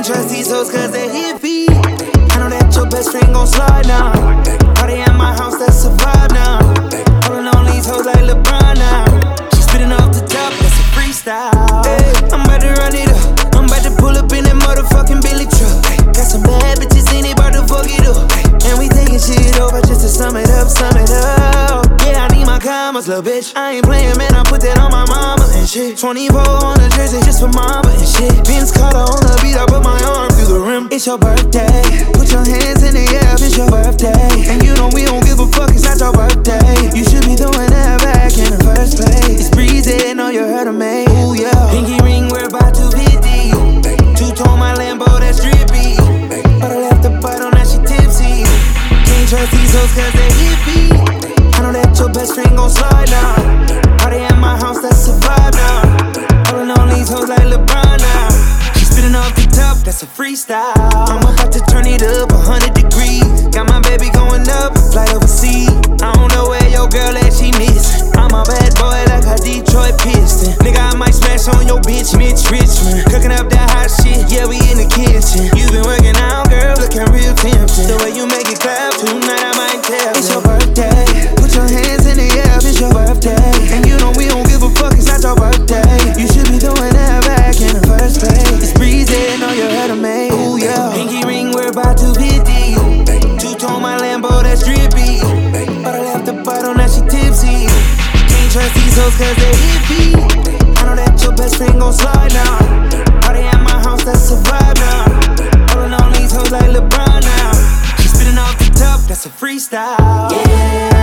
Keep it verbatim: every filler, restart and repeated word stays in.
Can't trust these hoes cause they hippie. I know that your best friend gon' slide now. Party at my house, that's a vibe now. Holding on these hoes like LeBron now. She spitting off the top, that's a freestyle. Hey, I'm about to run it up. I'm about to pull up in that motherfucking Billy truck. Hey, got some bad bitches in it, about to fuck it up. Hey, and we taking shit over just to sum it up, sum it up. Yeah, I need my commas, little bitch. I ain't playing, man, I put that on my mama and shit. twenty-four on the jersey just for mama and shit. Vince Carter on the beat, I put my arm through the rim. It's your birthday, put your hands in the air, it's your birthday. And you know we don't give a fuck, it's not your birthday. You should be doing that back in the first place. It's breezy, know you heard of me. Ooh, yeah. Pinky ring, we're about two fifty. Two-tone my Lambo, that's drippy. But I left the bottle, now she tipsy. Can't trust these hoes cause they hippie. I know that your best friend gon' slide now. Party at my house, that's a vibe now. Holding on these hoes like LeBron now. She spitting off the top, that's a freestyle. I'm about to turn it up a hundred degrees. Got my baby going up, flight overseas. I don't know where your girl at, she missing. I'm a bad boy like a Detroit Piston. Nigga, I might smash on your bitch, Mitch Richmond. Cooking up that hot shit, yeah, we in the kitchen. You been working out, girl, looking real tempting. The way you make it clap, tonight I might tell. It's your birthday, put your hands in the air, it's your birthday. And you know we don't give a fuck, it's not your birthday. You should be doing that back in the first place. It's breezy, know you heard of me. Ooh, yeah. Pinky ring, we're about two fifty. Two-tone my Lambo, that's drippy. But I left the bottle, now she tipsy. Can't trust these hoes cause they hippie. I know that your best friend gon' slide now. Party at my house, that's a vibe now. Holding on these hoes like LeBron now. She spitting off the top, that's a freestyle. Yeah.